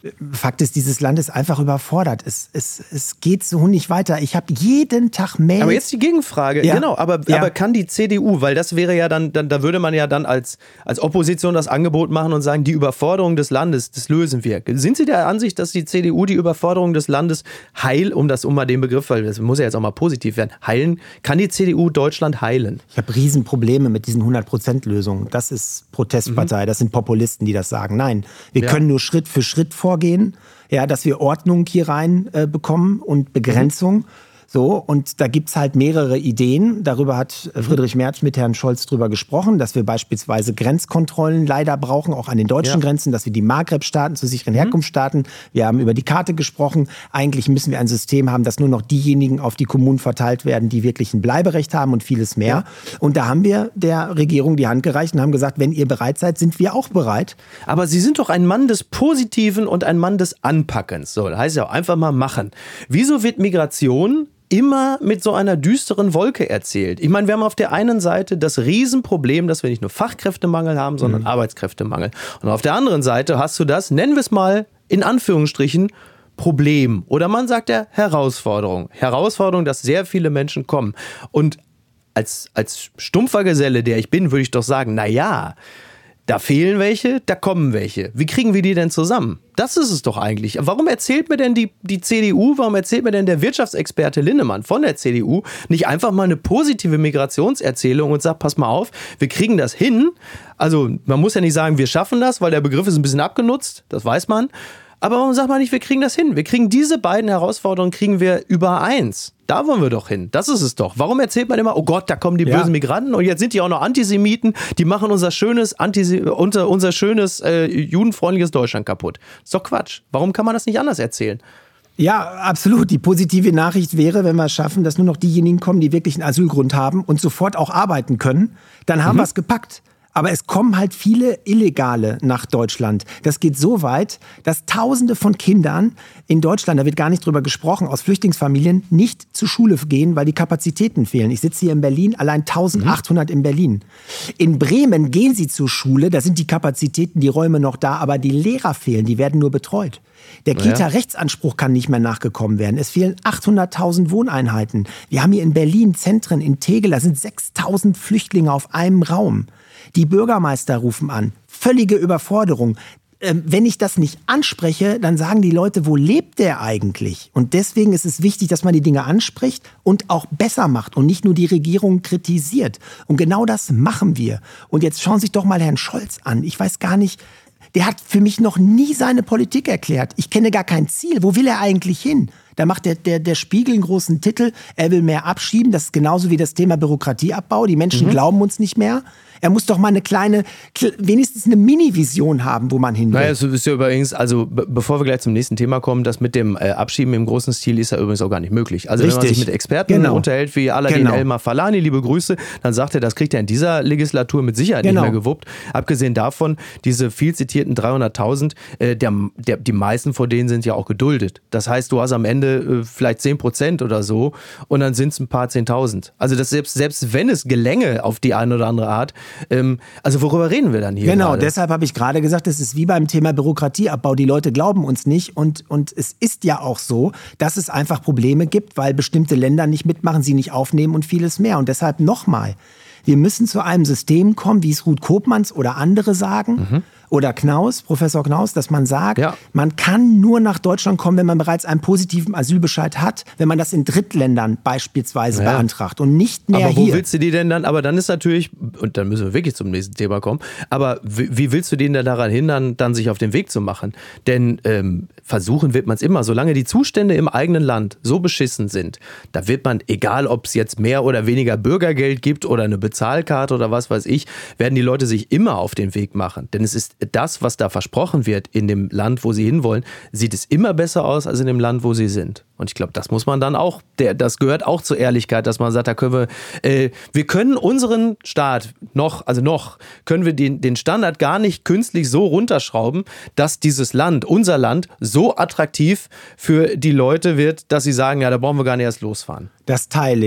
Fakt ist, dieses Land ist einfach überfordert. Es, es, es geht so nicht weiter. Ich habe jeden Tag Mails. Aber jetzt die Gegenfrage, ja. genau, aber, ja. aber kann die C D U, weil das wäre ja dann, dann da würde man ja dann als, als Opposition das Angebot machen und sagen, die Überforderung des Landes, das lösen wir. Sind Sie der Ansicht, dass die C D U die Überforderung des Landes heil, um das um mal den Begriff, weil das muss ja jetzt auch mal positiv werden, heilen, kann die C D U Deutschland heilen? Ich habe Riesenprobleme mit diesen hundert Prozent Lösungen. Das ist Protestpartei, mhm. das sind Populisten, die das sagen. Nein, wir ja. können nur Schritt für Schritt vorgehen. Gehen, ja, dass wir Ordnung hier rein äh, bekommen und Begrenzung. Mhm. So, und da gibt es halt mehrere Ideen. Darüber hat Friedrich Merz mit Herrn Scholz drüber gesprochen, dass wir beispielsweise Grenzkontrollen leider brauchen, auch an den deutschen ja. Grenzen, dass wir die Maghreb-Staaten zu sicheren Herkunftsstaaten, wir haben über die Karte gesprochen, eigentlich müssen wir ein System haben, dass nur noch diejenigen auf die Kommunen verteilt werden, die wirklich ein Bleiberecht haben und vieles mehr. Ja. Und da haben wir der Regierung die Hand gereicht und haben gesagt, wenn ihr bereit seid, sind wir auch bereit. Aber Sie sind doch ein Mann des Positiven und ein Mann des Anpackens. So, das heißt ja auch einfach mal machen. Wieso wird Migration immer mit so einer düsteren Wolke erzählt? Ich meine, wir haben auf der einen Seite das Riesenproblem, dass wir nicht nur Fachkräftemangel haben, sondern mhm. Arbeitskräftemangel. Und auf der anderen Seite hast du das, nennen wir es mal in Anführungsstrichen, Problem. Oder man sagt ja Herausforderung. Herausforderung, dass sehr viele Menschen kommen. Und als, als stumpfer Geselle, der ich bin, würde ich doch sagen, na ja, da fehlen welche, da kommen welche. Wie kriegen wir die denn zusammen? Das ist es doch eigentlich. Warum erzählt mir denn die, die C D U, warum erzählt mir denn der Wirtschaftsexperte Linnemann von der C D U nicht einfach mal eine positive Migrationserzählung und sagt, pass mal auf, wir kriegen das hin. Also man muss ja nicht sagen, wir schaffen das, weil der Begriff ist ein bisschen abgenutzt, das weiß man. Aber warum sagt man nicht, wir kriegen das hin? Wir kriegen diese beiden Herausforderungen, kriegen wir übereins. Da wollen wir doch hin. Das ist es doch. Warum erzählt man immer, oh Gott, da kommen die ja. bösen Migranten und jetzt sind die auch noch Antisemiten, die machen unser schönes, Antise- unser, unser schönes äh, judenfreundliches Deutschland kaputt. Das ist doch Quatsch. Warum kann man das nicht anders erzählen? Ja, absolut. Die positive Nachricht wäre, wenn wir es schaffen, dass nur noch diejenigen kommen, die wirklich einen Asylgrund haben und sofort auch arbeiten können, dann haben mhm. wir es gepackt. Aber es kommen halt viele Illegale nach Deutschland. Das geht so weit, dass Tausende von Kindern in Deutschland, da wird gar nicht drüber gesprochen, aus Flüchtlingsfamilien nicht zur Schule gehen, weil die Kapazitäten fehlen. Ich sitze hier in Berlin, allein eintausendachthundert in Berlin. In Bremen gehen sie zur Schule, da sind die Kapazitäten, die Räume noch da, aber die Lehrer fehlen, die werden nur betreut. Der Kita-Rechtsanspruch kann nicht mehr nachgekommen werden. Es fehlen achthunderttausend Wohneinheiten. Wir haben hier in Berlin Zentren, in Tegel, da sind sechstausend Flüchtlinge auf einem Raum. Die Bürgermeister rufen an. Völlige Überforderung. Ähm, wenn ich das nicht anspreche, dann sagen die Leute, wo lebt der eigentlich? Und deswegen ist es wichtig, dass man die Dinge anspricht und auch besser macht und nicht nur die Regierung kritisiert. Und genau das machen wir. Und jetzt schauen Sie sich doch mal Herrn Scholz an. Ich weiß gar nicht, der hat für mich noch nie seine Politik erklärt. Ich kenne gar kein Ziel. Wo will er eigentlich hin? Da macht der, der, der Spiegel einen großen Titel. Er will mehr abschieben. Das ist genauso wie das Thema Bürokratieabbau. Die Menschen mhm. glauben uns nicht mehr. Er muss doch mal eine kleine, wenigstens eine Mini-Vision haben, wo man hin will. Naja, es ist ja übrigens, also be- bevor wir gleich zum nächsten Thema kommen, das mit dem äh, Abschieben im großen Stil ist ja übrigens auch gar nicht möglich. Also Richtig. Wenn man sich mit Experten genau. unterhält, wie Aladin genau. Elmar Falani, liebe Grüße, dann sagt er, das kriegt er in dieser Legislatur mit Sicherheit genau. nicht mehr gewuppt. Abgesehen davon, diese viel zitierten dreihunderttausend, äh, der, der, die meisten von denen sind ja auch geduldet. Das heißt, du hast am Ende äh, vielleicht zehn Prozent oder so und dann sind es ein paar zehntausend. Also das selbst, selbst wenn es gelänge auf die eine oder andere Art, Ähm, also worüber reden wir dann hier? Genau, gerade? Deshalb habe ich gerade gesagt, es ist wie beim Thema Bürokratieabbau. Die Leute glauben uns nicht und, und es ist ja auch so, dass es einfach Probleme gibt, weil bestimmte Länder nicht mitmachen, sie nicht aufnehmen und vieles mehr. Und deshalb nochmal, wir müssen zu einem System kommen, wie es Ruth Koopmans oder andere sagen, mhm. oder Knaus, Professor Knaus, dass man sagt, ja. man kann nur nach Deutschland kommen, wenn man bereits einen positiven Asylbescheid hat, wenn man das in Drittländern beispielsweise ja. beantragt und nicht mehr hier. Aber wo hier. willst du die denn dann, aber dann ist natürlich, und dann müssen wir wirklich zum nächsten Thema kommen, aber wie, wie willst du den denn daran hindern, dann sich auf den Weg zu machen? Denn ähm, versuchen wird man es immer, solange die Zustände im eigenen Land so beschissen sind, da wird man, egal ob es jetzt mehr oder weniger Bürgergeld gibt oder eine Bezahlkarte oder was weiß ich, werden die Leute sich immer auf den Weg machen. Denn es ist das, was da versprochen wird in dem Land, wo sie hinwollen, sieht es immer besser aus als in dem Land, wo sie sind. Und ich glaube, das muss man dann auch, der, das gehört auch zur Ehrlichkeit, dass man sagt, da können wir, äh, wir können unseren Staat noch, also noch, können wir den, den Standard gar nicht künstlich so runterschrauben, dass dieses Land, unser Land, so attraktiv für die Leute wird, dass sie sagen, ja, da brauchen wir gar nicht erst losfahren. Das teile ich.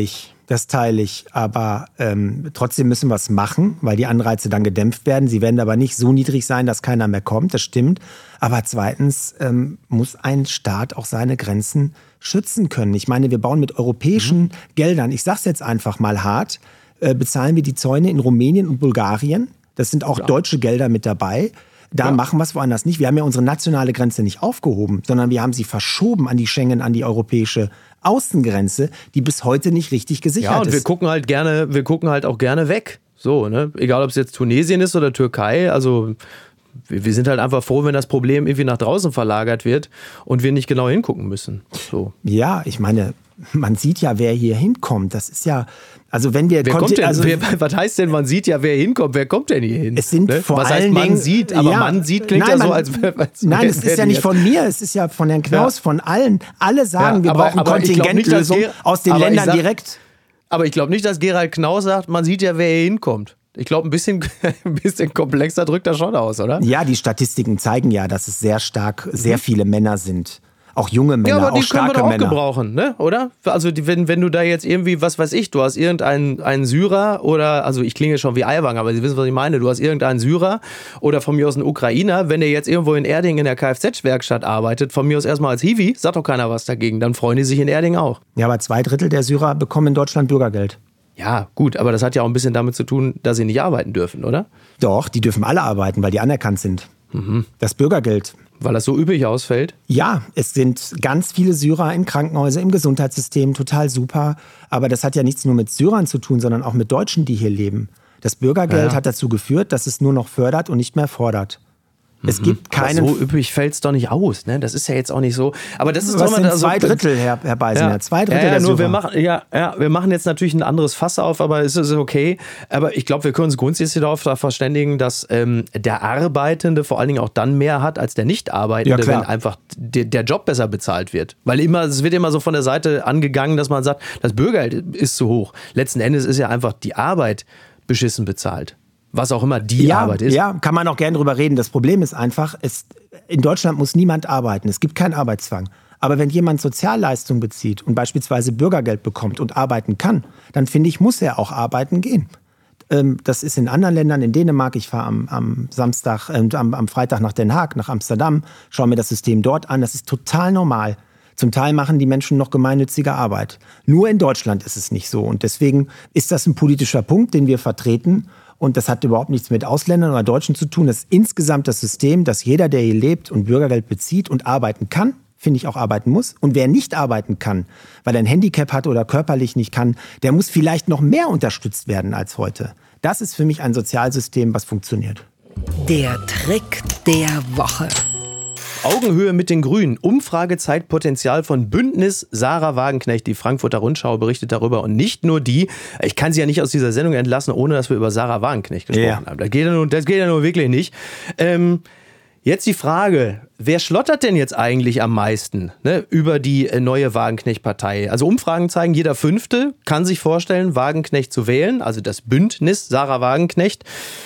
Das teile ich, aber ähm, trotzdem müssen wir es machen, weil die Anreize dann gedämpft werden. Sie werden aber nicht so niedrig sein, dass keiner mehr kommt, das stimmt. Aber zweitens ähm, muss ein Staat auch seine Grenzen schützen können. Ich meine, wir bauen mit europäischen mhm. Geldern, ich sage es jetzt einfach mal hart, äh, bezahlen wir die Zäune in Rumänien und Bulgarien. Das sind auch ja. deutsche Gelder mit dabei. Da ja. machen wir es woanders nicht. Wir haben ja unsere nationale Grenze nicht aufgehoben, sondern wir haben sie verschoben an die Schengen, an die europäische Außengrenze, die bis heute nicht richtig gesichert ist. Ja, und ist. wir gucken halt gerne, wir gucken halt auch gerne weg. So, ne? Egal, ob es jetzt Tunesien ist oder Türkei. Also wir, wir sind halt einfach froh, wenn das Problem irgendwie nach draußen verlagert wird und wir nicht genau hingucken müssen. So. Ja, ich meine, man sieht ja, wer hier hinkommt. Das ist ja, also wenn wir... Wer konnte, kommt denn? Also, wer, was heißt denn, man sieht ja, wer hinkommt? Wer kommt denn hier hin? Es sind ne? vor was allen heißt, man Dingen, sieht, aber ja, man sieht klingt nein, ja so, als... als Nein, es ist ja nicht von mir, es ist ja von Herrn Knaus, ja. von allen. Alle sagen, ja, wir aber, brauchen aber Kontingentlösung aus den Ländern sag, direkt. Aber ich glaube nicht, dass Gerald Knaus sagt, man sieht ja, wer hier hinkommt. Ich glaube, ein bisschen, ein bisschen komplexer drückt das schon aus, oder? Ja, die Statistiken zeigen ja, dass es sehr stark, sehr viele Männer sind. Auch junge Männer, ja, aber auch die starke können wir doch auch Männer. gebrauchen, ne? Oder? Also die, wenn, wenn du da jetzt irgendwie, was weiß ich, du hast irgendeinen einen Syrer oder, also ich klinge schon wie Aiwanger, aber Sie wissen, was ich meine, du hast irgendeinen Syrer oder von mir aus einen Ukrainer, wenn der jetzt irgendwo in Erding in der Kfz-Werkstatt arbeitet, von mir aus erstmal als Hiwi, sagt doch keiner was dagegen, dann freuen die sich in Erding auch. Ja, aber zwei Drittel der Syrer bekommen in Deutschland Bürgergeld. Ja, gut, aber das hat ja auch ein bisschen damit zu tun, dass sie nicht arbeiten dürfen, oder? Doch, die dürfen alle arbeiten, weil die anerkannt sind. Mhm. Das Bürgergeld. Weil das so üppig ausfällt? Ja, es sind ganz viele Syrer in Krankenhäusern, im Gesundheitssystem, total super. Aber das hat ja nichts nur mit Syrern zu tun, sondern auch mit Deutschen, die hier leben. Das Bürgergeld ja. hat dazu geführt, dass es nur noch fördert und nicht mehr fordert. Es gibt keinen. Aber so üppig fällt es doch nicht aus, ne? Das ist ja jetzt auch nicht so. Aber das ist Was doch sind also, zwei Drittel, Herr, Herr Beisenherz? Ja. Zwei Drittel ja, ja, der nur Syrer. wir machen, ja, ja, wir machen jetzt natürlich ein anderes Fass auf, aber es ist okay. Aber ich glaube, wir können uns grundsätzlich darauf verständigen, dass ähm, der Arbeitende vor allen Dingen auch dann mehr hat als der Nicht-Arbeitende, ja, wenn einfach der, der Job besser bezahlt wird. Weil immer, es wird immer so von der Seite angegangen, dass man sagt, das Bürgergeld ist zu hoch. Letzten Endes ist ja einfach die Arbeit beschissen bezahlt. Was auch immer die ja, Arbeit ist. Ja, kann man auch gerne drüber reden. Das Problem ist einfach, es, in Deutschland muss niemand arbeiten. Es gibt keinen Arbeitszwang. Aber wenn jemand Sozialleistung bezieht und beispielsweise Bürgergeld bekommt und arbeiten kann, dann finde ich, muss er auch arbeiten gehen. Ähm, das ist in anderen Ländern, in Dänemark. Ich fahre am, am Samstag, äh, am, am Freitag nach Den Haag, nach Amsterdam, schaue mir das System dort an. Das ist total normal. Zum Teil machen die Menschen noch gemeinnützige Arbeit. Nur in Deutschland ist es nicht so. Und deswegen ist das ein politischer Punkt, den wir vertreten. Und das hat überhaupt nichts mit Ausländern oder Deutschen zu tun. Das ist insgesamt das System, dass jeder, der hier lebt und Bürgergeld bezieht und arbeiten kann, finde ich auch arbeiten muss. Und wer nicht arbeiten kann, weil er ein Handicap hat oder körperlich nicht kann, der muss vielleicht noch mehr unterstützt werden als heute. Das ist für mich ein Sozialsystem, was funktioniert. Der Trick der Woche. Augenhöhe mit den Grünen. Umfrage zeigt Potenzial von Bündnis. Sarah Wagenknecht, die Frankfurter Rundschau, berichtet darüber. Und nicht nur die. Ich kann sie ja nicht aus dieser Sendung entlassen, ohne dass wir über Sarah Wagenknecht gesprochen ja. haben. Das geht ja nur, das geht ja nur wirklich nicht. Ähm, jetzt die Frage, wer schlottert denn jetzt eigentlich am meisten, ne, über die neue Wagenknecht-Partei? Also Umfragen zeigen, jeder Fünfte kann sich vorstellen, Wagenknecht zu wählen. Also das Bündnis Sarah Wagenknecht.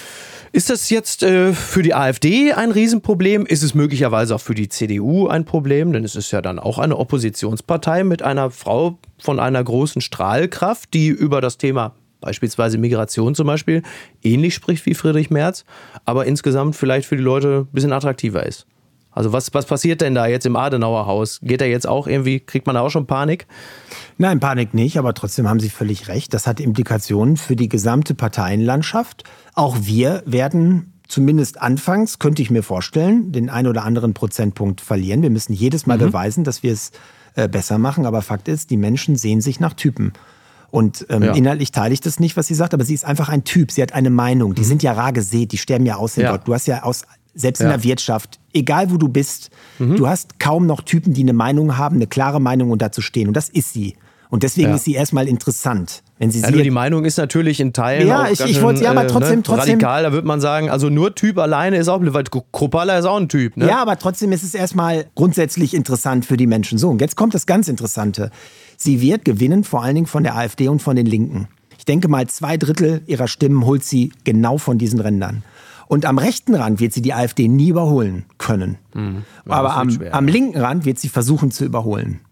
Ist das jetzt äh, für die AfD ein Riesenproblem? Ist es möglicherweise auch für die C D U ein Problem? Denn es ist ja dann auch eine Oppositionspartei mit einer Frau von einer großen Strahlkraft, die über das Thema beispielsweise Migration zum Beispiel ähnlich spricht wie Friedrich Merz, aber insgesamt vielleicht für die Leute ein bisschen attraktiver ist. Also was, was passiert denn da jetzt im Adenauer Haus? Geht da jetzt auch irgendwie, kriegt man da auch schon Panik? Nein, Panik nicht, aber trotzdem haben Sie völlig recht. Das hat Implikationen für die gesamte Parteienlandschaft. Auch wir werden zumindest anfangs, könnte ich mir vorstellen, den ein oder anderen Prozentpunkt verlieren. Wir müssen jedes Mal mhm. beweisen, dass wir es äh, besser machen. Aber Fakt ist, die Menschen sehen sich nach Typen. Und ähm, ja. inhaltlich teile ich das nicht, was sie sagt, aber sie ist einfach ein Typ. Sie hat eine Meinung. Die mhm. sind ja rar gesät, die sterben ja aus in ja. Gott. Du hast ja aus, selbst in ja. der Wirtschaft, egal wo du bist, mhm. du hast kaum noch Typen, die eine Meinung haben, eine klare Meinung und dazu stehen. Und das ist sie. Und deswegen ja. ist sie erstmal interessant. Wenn sie ja, nur die Meinung ist natürlich in Teilen ja, auch ich, ganz ich schön, wollte, ja, aber trotzdem, äh, ne, trotzdem, radikal. Da würde man sagen, also nur Typ alleine ist auch, weil Kruppalla ist auch ein Typ. Ne? Ja, aber trotzdem ist es erstmal grundsätzlich interessant für die Menschen. So, und jetzt kommt das ganz Interessante. Sie wird gewinnen, vor allen Dingen von der AfD und von den Linken. Ich denke mal, zwei Drittel ihrer Stimmen holt sie genau von diesen Rändern. Und am rechten Rand wird sie die AfD nie überholen können. Mhm. Ja, aber am, am linken Rand wird sie versuchen zu überholen.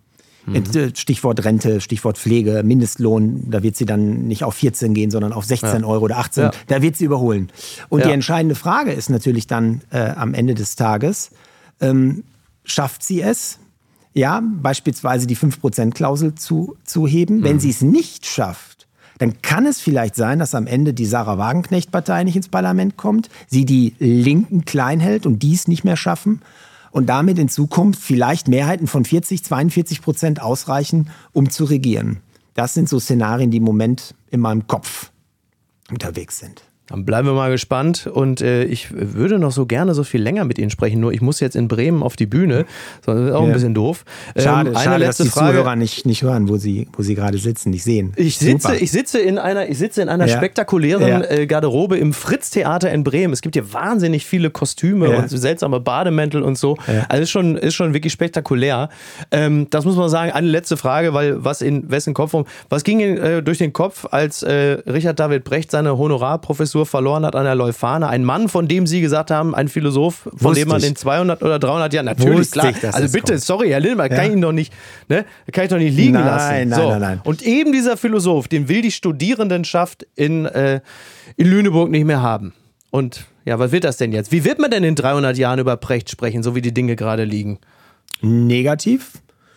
Mhm. Stichwort Rente, Stichwort Pflege, Mindestlohn, da wird sie dann nicht auf vierzehn gehen, sondern auf sechzehn ja. Euro oder achtzehn. Ja. Da wird sie überholen. Und ja. die entscheidende Frage ist natürlich dann äh, am Ende des Tages, ähm, schafft sie es, ja, beispielsweise die fünf Prozent Klausel zu, zu heben? Mhm. Wenn sie es nicht schafft, dann kann es vielleicht sein, dass am Ende die Sarah Wagenknecht-Partei nicht ins Parlament kommt, sie die Linken klein hält und die es nicht mehr schaffen und damit in Zukunft vielleicht Mehrheiten von vierzig, zweiundvierzig Prozent ausreichen, um zu regieren. Das sind so Szenarien, die im Moment in meinem Kopf unterwegs sind. Dann bleiben wir mal gespannt und äh, ich würde noch so gerne so viel länger mit Ihnen sprechen, nur ich muss jetzt in Bremen auf die Bühne, das ist auch ja. ein bisschen doof. Schade, ähm, eine schade letzte dass die Frage. Zuhörer nicht, nicht hören, wo sie, wo sie gerade sitzen, nicht sehen. Ich sitze, ich sitze in einer, ich sitze in einer ja. spektakulären ja. äh, Garderobe im Fritz-Theater in Bremen. Es gibt hier wahnsinnig viele Kostüme ja. und seltsame Bademäntel und so. Ja. Also ist schon, ist schon wirklich spektakulär. Ähm, das muss man sagen. Eine letzte Frage, weil was in wessen Kopf rum, was ging Ihnen äh, durch den Kopf, als äh, Richard David Brecht seine Honorarprofessur verloren hat an der Leuphana, ein Mann, von dem Sie gesagt haben, ein Philosoph, von Wusste dem man ich. in zweihundert oder dreihundert Jahren, natürlich, Wusste klar, ich, dass also das bitte, kommt. sorry, Herr Lindemann, Ja. kann ich ihn doch nicht, ne, kann ich doch nicht liegen Nein, lassen. nein, so. nein, nein. Und eben dieser Philosoph, den will die Studierendenschaft in, äh, in Lüneburg nicht mehr haben. Und ja, was wird das denn jetzt? Wie wird man denn in dreihundert Jahren über Brecht sprechen, so wie die Dinge gerade liegen? Negativ,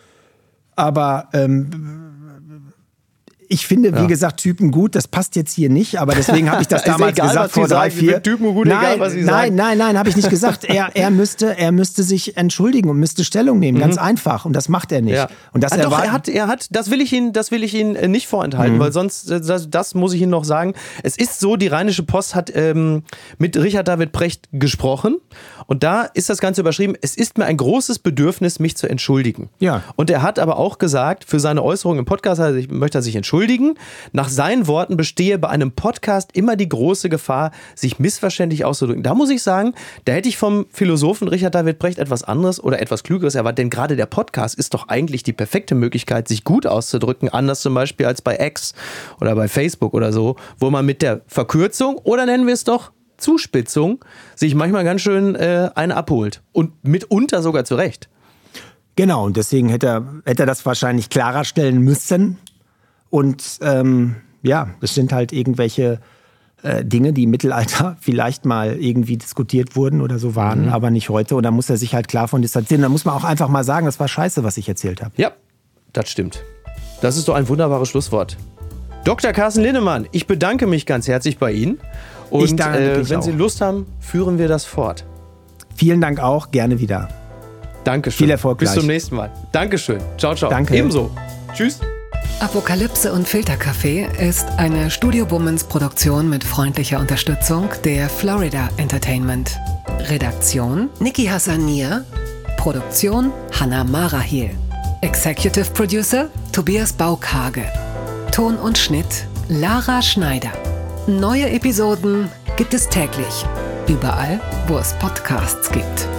aber ähm, ich finde, wie ja. gesagt, Typen gut, das passt jetzt hier nicht, aber deswegen habe ich das damals egal, gesagt vor drei, sagen. vier... Typen gut, nein, egal, was Sie nein, sagen. nein, nein, habe ich nicht gesagt. Er, er, müsste, er müsste sich entschuldigen und müsste Stellung nehmen, mhm. ganz einfach. Und das macht er nicht. Ja. Und das ah, doch, er hat, er hat, das will ich Ihnen, das will ich Ihnen nicht vorenthalten, mhm. weil sonst, das, das muss ich Ihnen noch sagen. Es ist so, die Rheinische Post hat ähm, mit Richard David Brecht gesprochen und da ist das Ganze überschrieben, es ist mir ein großes Bedürfnis, mich zu entschuldigen. Ja. Und er hat aber auch gesagt, für seine Äußerungen im Podcast, also ich möchte er sich entschuldigen. Nach seinen Worten bestehe bei einem Podcast immer die große Gefahr, sich missverständlich auszudrücken. Da muss ich sagen, da hätte ich vom Philosophen Richard David Brecht etwas anderes oder etwas Klügeres erwartet, denn gerade der Podcast ist doch eigentlich die perfekte Möglichkeit, sich gut auszudrücken, anders zum Beispiel als bei X oder bei Facebook oder so, wo man mit der Verkürzung oder nennen wir es doch Zuspitzung sich manchmal ganz schön äh, eine abholt und mitunter sogar zurecht. Genau, und deswegen hätte er, hätte er das wahrscheinlich klarer stellen müssen. Und ähm, ja, es sind halt irgendwelche äh, Dinge, die im Mittelalter vielleicht mal irgendwie diskutiert wurden oder so waren, mhm. aber nicht heute. Und da muss er sich halt klar von distanzieren. Da muss man auch einfach mal sagen, das war scheiße, was ich erzählt habe. Ja, das stimmt. Das ist doch ein wunderbares Schlusswort. Doktor Carsten Linnemann, ich bedanke mich ganz herzlich bei Ihnen. Und ich danke äh, wenn auch. Sie Lust haben, führen wir das fort. Vielen Dank auch, gerne wieder. Dankeschön. Viel Erfolg Bis gleich. zum nächsten Mal. Dankeschön. Ciao, ciao. Danke. Ebenso. Tschüss. Apokalypse und Filterkaffee ist eine Studio Bummens Produktion mit freundlicher Unterstützung der Florida Entertainment. Redaktion Niki Hassanier. Produktion Hanna Marahiel. Executive Producer Tobias Baukage. Ton und Schnitt Lara Schneider. Neue Episoden gibt es täglich. Überall, wo es Podcasts gibt.